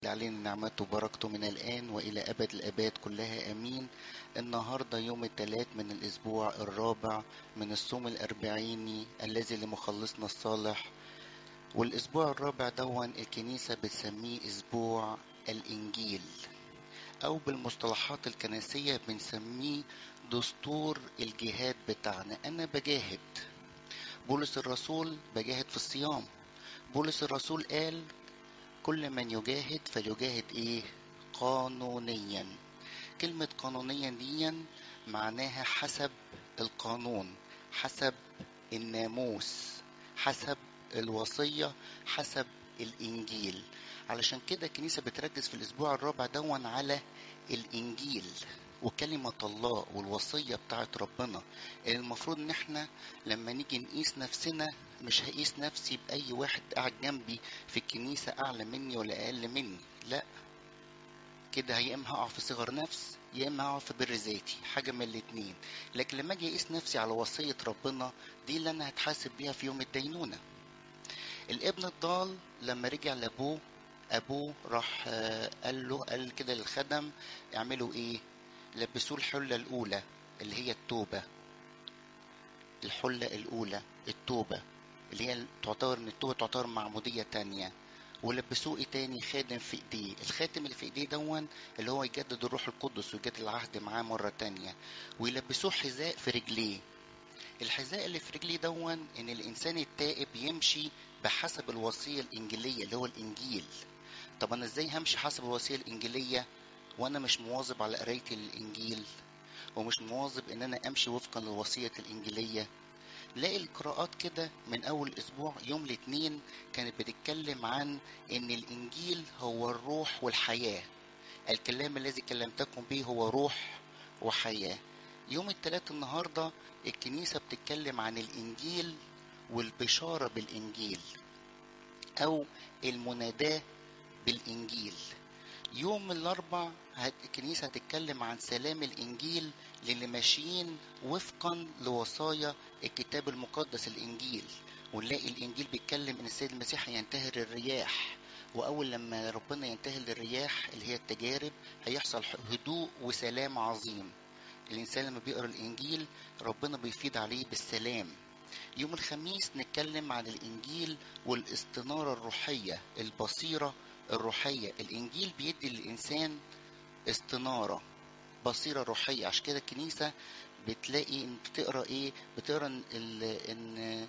علينا نعمته وبركته من الآن وإلى أبد الآباد كلها آمين. النهاردة يوم الثلاث من الأسبوع الرابع من الصوم الأربعيني الذي لمخلصنا الصالح. والأسبوع الرابع دون الكنيسة بتسميه أسبوع الإنجيل، أو بالمصطلحات الكنسية بنسميه دستور الجهاد بتاعنا. أنا بجاهد، بولس الرسول بجاهد في الصيام. بولس الرسول قال كل من يجاهد فليجاهد ايه؟ قانونيا. كلمة قانونيا دي معناها حسب القانون، حسب الناموس، حسب الوصية، حسب الإنجيل. علشان كده الكنيسة بتركز في الأسبوع الرابع دون على الإنجيل وكلمة الله والوصية بتاعت ربنا. المفروض ان احنا لما نيجي نقيس نفسنا مش هقيس نفسي بأي واحد قاعد جنبي في الكنيسة أعلى مني ولا أقل مني، لا، كده يا اما هقع في صغر نفس يا اما هقع في بر ذاتي، حاجه من الاتنين. لكن لما اجي اقيس نفسي على وصيه ربنا، دي اللي انا هتحاسب بيها في يوم الدينونه. الابن الضال لما رجع لابوه، ابوه راح قال كده للخدم اعملوا ايه؟ لبسوه الحله الاولى اللي هي التوبه. الحله الاولى التوبه، اللي هي تعتبر ان التوبه تعتبر معموديه تانية. ولبسوه ايه تاني؟ خادم في ايديه. الخاتم اللي في ايديه دون اللي هو يجدد الروح القدس ويجدد العهد معاه مرة تانية. ويلبسوه حذاء في رجليه. الحذاء اللي في رجليه دون ان الانسان التائب يمشي بحسب الوصية الانجيلية اللي هو الانجيل. طب انا ازاي همشي حسب الوصية الانجيلية وانا مش مواظب على قراية الانجيل ومش مواظب ان انا امشي وفقا للوصية الانجيلية؟ لاقي القراءات كده من أول أسبوع يوم الاثنين كانت بتتكلم عن إن الإنجيل هو الروح والحياة. الكلام الذي كلمتكم به هو روح وحياة. يوم الثلاث النهاردة الكنيسة بتتكلم عن الإنجيل والبشارة بالإنجيل، أو المناداة بالإنجيل. يوم الأربع الكنيسة هتتكلم عن سلام الإنجيل للي ماشيين وفقا لوصايا الكتاب المقدس الإنجيل. ونلاقي الإنجيل بيتكلم إن السيد المسيح هينتهر الرياح، وأول لما ربنا ينتهر الرياح اللي هي التجارب هيحصل هدوء وسلام عظيم. الإنسان لما بيقرأ الإنجيل ربنا بيفيض عليه بالسلام. يوم الخميس نتكلم عن الإنجيل والاستنارة الروحية، البصيرة الروحية. الإنجيل بيدي للإنسان استنارة، بصيرة روحية. عشان كده الكنيسة بتلاقي إن بتقرأ إيه؟ بتقرأ إن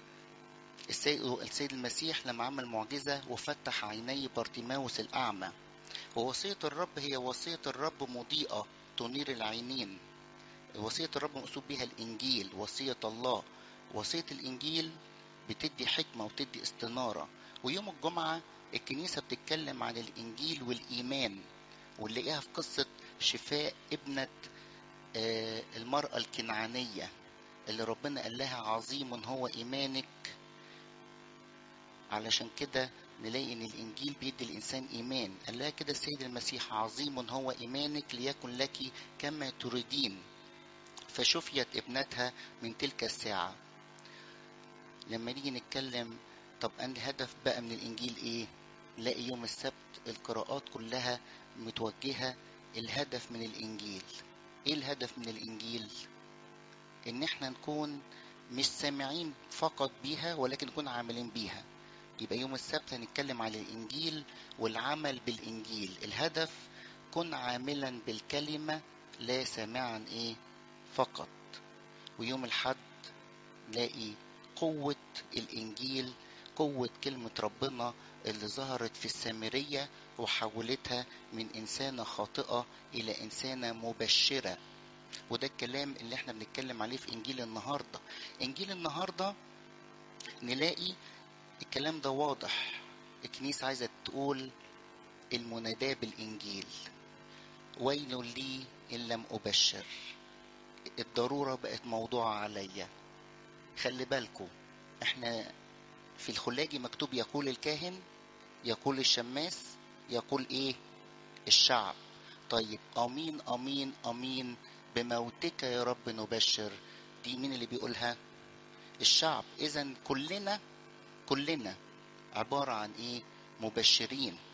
السيد المسيح لما عمل معجزة وفتح عيني بارتيماوس الأعمى. ووصية الرب هي وصية الرب مضيئة تنير العينين. وصية الرب مقصود بها الإنجيل، وصية الله. وصية الإنجيل بتدي حكمة وتدي استنارة. ويوم الجمعة الكنيسة بتتكلم عن الإنجيل والإيمان، ونلاقيها في قصة شفاء ابنة المرأة الكنعانية اللي ربنا قال لها عظيم هو إيمانك. علشان كده نلاقي ان الانجيل بيدي الانسان ايمان. قال لها كده السيد المسيح عظيم هو ايمانك ليكن لك كما تريدين. فشفيت ابنتها من تلك الساعة. لما نيجي نتكلم طب أن الهدف بقى من الإنجيل إيه؟ نلاقي يوم السبت القراءات كلها متوجهة الهدف من الإنجيل. إيه الهدف من الإنجيل؟ إن إحنا نكون مش سامعين فقط بيها ولكن نكون عاملين بيها. يبقى يوم السبت هنتكلم على الإنجيل والعمل بالإنجيل. الهدف كن عاملا بالكلمة لا سامعا إيه فقط. ويوم الحد نلاقي قوة الإنجيل، قوة كلمة ربنا اللي ظهرت في السامرية وحولتها من إنسانة خاطئة إلى إنسانة مبشرة. وده الكلام اللي احنا بنتكلم عليه في إنجيل النهاردة. إنجيل النهاردة نلاقي الكلام ده واضح. الكنيسة عايزة تقول المناداة بالإنجيل. ويل لي إن لم أبشر. الضرورة بقت موضوع عليا. خلي بالكم احنا في الخلاجي مكتوب يقول الكاهن، يقول الشماس، يقول ايه الشعب. طيب امين امين امين بموتك يا رب نبشر، دي مين اللي بيقولها؟ الشعب. اذا كلنا عبارة عن ايه؟ مبشرين.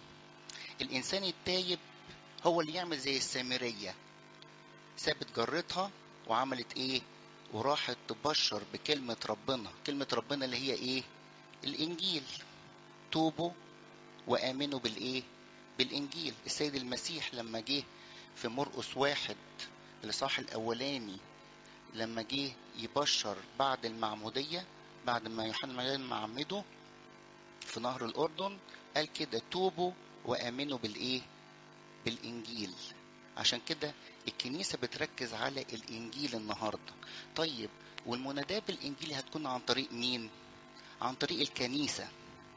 الإنسان التايب هو اللي يعمل زي السامرية، سابت جرتها وعملت إيه؟ وراحت تبشر بكلمة ربنا. كلمة ربنا اللي هي إيه؟ الإنجيل. توبوا وآمنوا بالإيه؟ بالإنجيل. السيد المسيح لما جه في مرقس 1 الإصحاح الأولاني، لما جه يبشر بعد المعمودية، بعد ما يوحنا المعمدان معمده في نهر الأردن، قال كده: توبوا وآمنوا بالإيه؟ بالإنجيل. عشان كده الكنيسة بتركز على الإنجيل النهاردة. طيب، والمناداة بالإنجيل هتكون عن طريق مين؟ عن طريق الكنيسة.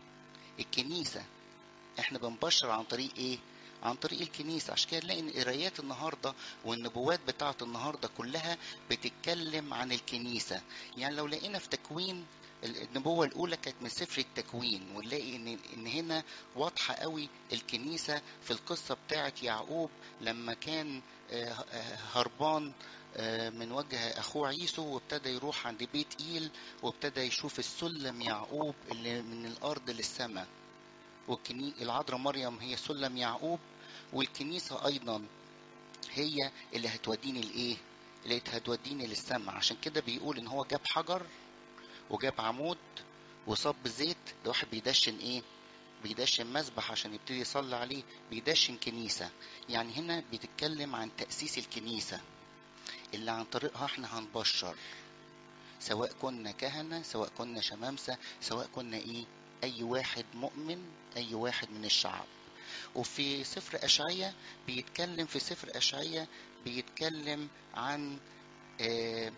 الكنيسة احنا بنبشر عن طريق ايه؟ عن طريق الكنيسة. عشان كده نلاقي ان قرايات النهاردة والنبوات بتاعة النهاردة كلها بتتكلم عن الكنيسة. يعني لو لقينا في تكوين، النبوة الأولى كانت من سفر التكوين، ونلاقي إن هنا واضحة قوي الكنيسة في القصة بتاعة يعقوب لما كان هربان من وجه أخوه عيسو، وابتدى يروح عند بيت إيل، وابتدى يشوف السلم يعقوب اللي من الأرض للسماء. العذراء مريم هي سلم يعقوب، والكنيسة أيضا هي اللي هتوديني لإيه؟ اللي هتوديني للسماء. عشان كده بيقول إن هو جاب حجر وجاب عمود وصب زيت. ده واحد بيدشن إيه؟ بيدشن مسبح عشان يبتدي يصلي عليه، بيدشن كنيسة. يعني هنا بيتكلم عن تأسيس الكنيسة اللي عن طريقها احنا هنبشر، سواء كنا كهنة، سواء كنا شمامسة، سواء كنا ايه، اي واحد مؤمن، اي واحد من الشعب. وفي سفر أشعية بيتكلم، في سفر أشعية بيتكلم عن آه،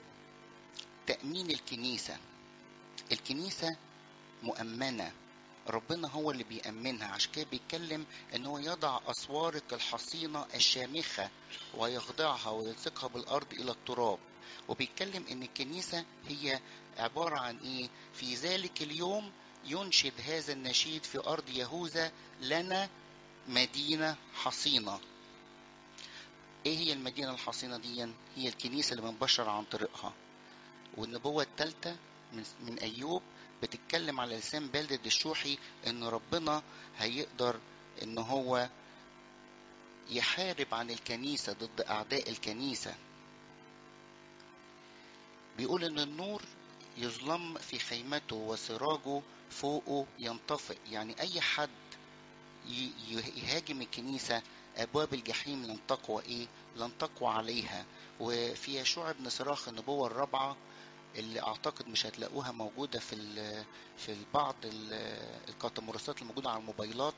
تأمين الكنيسة. الكنيسة مؤمنة، ربنا هو اللي بيأمنها. عشان كده بيتكلم ان هو يضع أسوارك الحصينة الشامخة ويخضعها ويلصقها بالأرض إلى التراب. وبيتكلم ان الكنيسة هي عبارة عن ايه؟ في ذلك اليوم ينشد هذا النشيد في أرض يهوذا: لنا مدينة حصينة. ايه هي المدينة الحصينة دي؟ هي الكنيسة اللي بنبشر عن طريقها. والنبوة الثالثة من أيوب بتتكلم على لسان بلدة الشوحي ان ربنا هيقدر ان هو يحارب عن الكنيسة ضد أعداء الكنيسة. بيقول ان النور يظلم في خيمته وسراجه فوقه ينطفئ. يعني اي حد يهاجم الكنيسة، أبواب الجحيم لن تقوى إيه؟ لن تقوى عليها. وفي يشوع بن صراخ النبوة الرابعة اللي أعتقد مش هتلاقوها موجودة في بعض الكاتمورسات الموجودة على الموبايلات،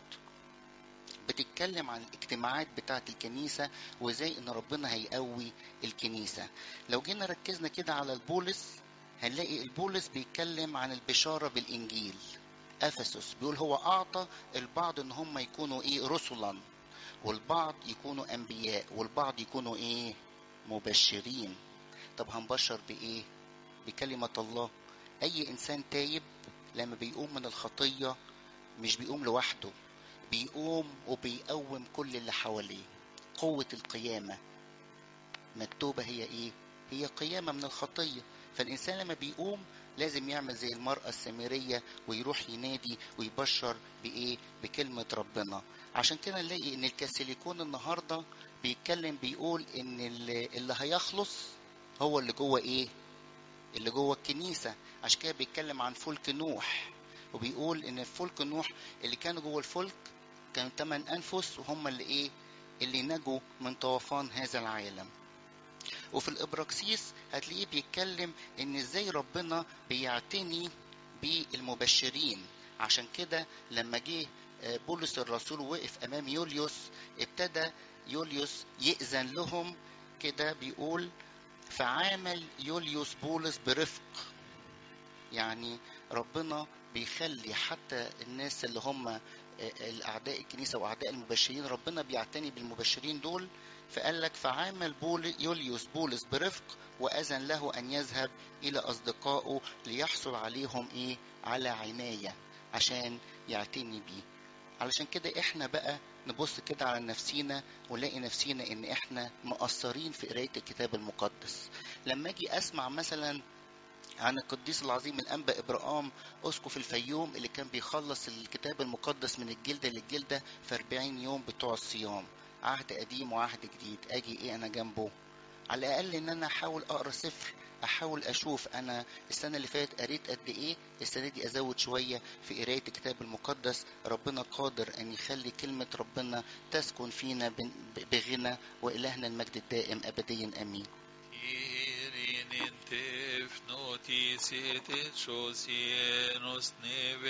بتتكلم عن الاجتماعات بتاعة الكنيسة وازاي ان ربنا هيقوي الكنيسة. لو جينا ركزنا كده على البولس، هنلاقي البولس بيتكلم عن البشارة بالإنجيل. أفسس بيقول هو أعطى البعض إن هم يكونوا إيه؟ رسلا، والبعض يكونوا أنبياء، والبعض يكونوا إيه؟ مبشرين. طب هنبشر بإيه؟ بكلمة الله. أي إنسان تايب لما بيقوم من الخطية مش بيقوم لوحده، بيقوم وبيقوم كل اللي حواليه. قوة القيامة. مكتوبة هي إيه؟ هي قيامة من الخطية. فالإنسان لما بيقوم لازم يعمل زي المرأة السامرية ويروح ينادي ويبشر بإيه؟ بكلمة ربنا. عشان كده نلاقي إن الكاثوليكون النهاردة بيتكلم، بيقول إن اللي هيخلص هو اللي جوه إيه؟ اللي جوه الكنيسة. عشان كده بيتكلم عن فلك نوح، وبيقول إن فلك نوح اللي كانوا جوه الفلك كانوا 8 أنفس، وهم اللي إيه؟ اللي نجوا من طوفان هذا العالم. وفي الإبراكسيس هتلاقيه بيتكلم ان ازاي ربنا بيعتني بالمبشرين. عشان كده لما جه بولس الرسول وقف امام يوليوس، ابتدى يوليوس يأذن لهم. كده بيقول: فعامل يوليوس بولس برفق. يعني ربنا بيخلي حتى الناس اللي هم الأعداء الكنيسة وأعداء المبشرين، ربنا بيعتني بالمبشرين دول. فقال لك: فعامل يوليوس بولس برفق وأذن له أن يذهب إلى أصدقائه ليحصل عليهم إيه؟ على عناية، عشان يعتني بيه. علشان كده احنا بقى نبص كده على نفسينا ونلاقي نفسينا ان احنا مقصرين في قراية الكتاب المقدس. لما اجي اسمع مثلا عن القديس العظيم الأنبا إبراهام أسقف الفيوم اللي كان بيخلص الكتاب المقدس من الجلدة للجلدة في 40 يوم بتوع الصيام. عهد قديم وعهد جديد، أجي إيه أنا جنبه؟ على الأقل إن أنا أحاول أقرأ سفر، أحاول أشوف أنا السنة اللي فاتت قريت قد إيه، السنة دي أزود شوية في قراية الكتاب المقدس. ربنا قادر أن يخلي كلمة ربنا تسكن فينا بغنى، وإلهنا المجد الدائم أبديا آمين. Irin in tef notis et et